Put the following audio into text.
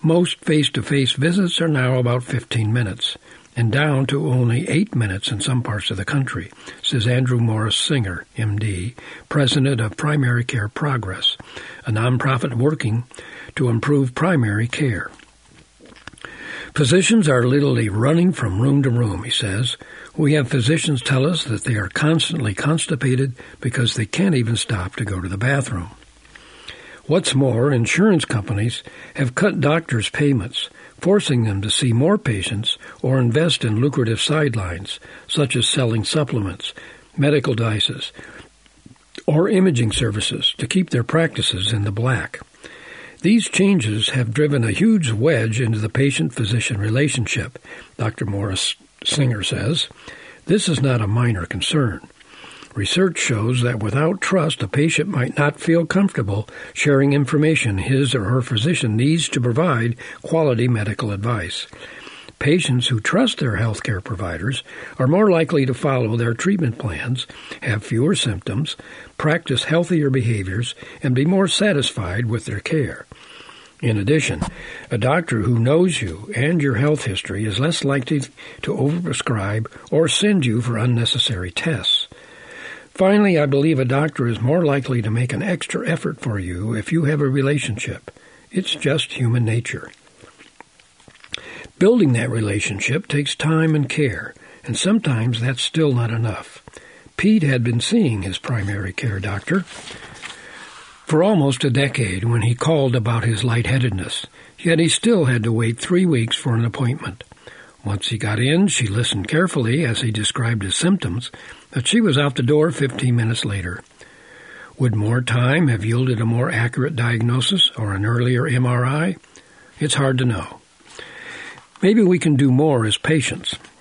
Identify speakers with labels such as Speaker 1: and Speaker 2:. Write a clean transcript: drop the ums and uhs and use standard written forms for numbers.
Speaker 1: Most face-to-face visits are now about 15 minutes, and down to only 8 minutes in some parts of the country, says Andrew Morris Singer, M.D., president of Primary Care Progress, a nonprofit working to improve primary care. Physicians are literally running from room to room, he says. We have physicians tell us that they are constantly constipated because they can't even stop to go to the bathroom. What's more, insurance companies have cut doctors' payments, forcing them to see more patients or invest in lucrative sidelines, such as selling supplements, medical devices, or imaging services to keep their practices in the black. These changes have driven a huge wedge into the patient-physician relationship, Dr. Morris Singer says. This is not a minor concern. Research shows that without trust, a patient might not feel comfortable sharing information his or her physician needs to provide quality medical advice. Patients who trust their healthcare providers are more likely to follow their treatment plans, have fewer symptoms, practice healthier behaviors, and be more satisfied with their care. In addition, a doctor who knows you and your health history is less likely to overprescribe or send you for unnecessary tests. Finally, I believe a doctor is more likely to make an extra effort for you if you have a relationship. It's just human nature. Building that relationship takes time and care, and sometimes that's still not enough. Pete had been seeing his primary care doctor for almost a decade when he called about his lightheadedness, yet he still had to wait 3 weeks for an appointment. Once he got in, she listened carefully as he described his symptoms, but she was out the door 15 minutes later. Would more time have yielded a more accurate diagnosis or an earlier MRI? It's hard to know. Maybe we can do more as patients.